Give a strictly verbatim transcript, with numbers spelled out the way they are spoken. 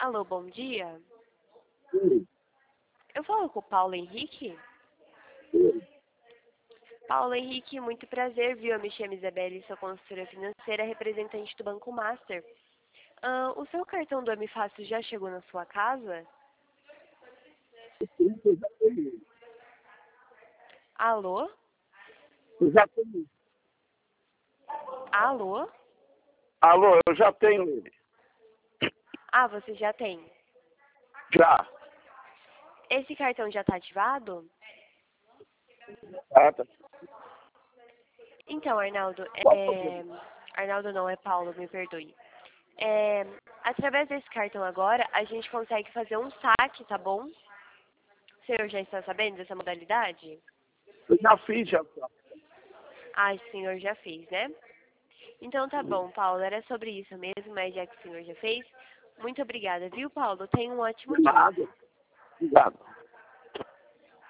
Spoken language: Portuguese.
Alô, bom dia. Sim, Eu falo com o Paulo Henrique? sim. Paulo Henrique, muito prazer, viu? Eu me chamo Isabelle, sou consultora financeira, representante do Banco Master. Ah, o seu cartão do M Fácil já chegou na sua casa? Sim, eu já tenho. Alô? Eu já tenho. Alô? Alô, eu já tenho ele. Ah, você já tem. Já. Esse cartão já está ativado? Ah, tá. Então, Arnaldo, Qual o é... problema? Arnaldo não, é Paulo, me perdoe. É... Através desse cartão agora, a gente consegue fazer um saque, tá bom? O senhor já está sabendo dessa modalidade? Eu já fiz, já. Ah, o senhor já fez, né? Então tá bom, Paulo, era sobre isso mesmo, mas já que o senhor já fez, muito obrigada, viu, Paulo? Tenha um ótimo De dia. nada. Obrigado.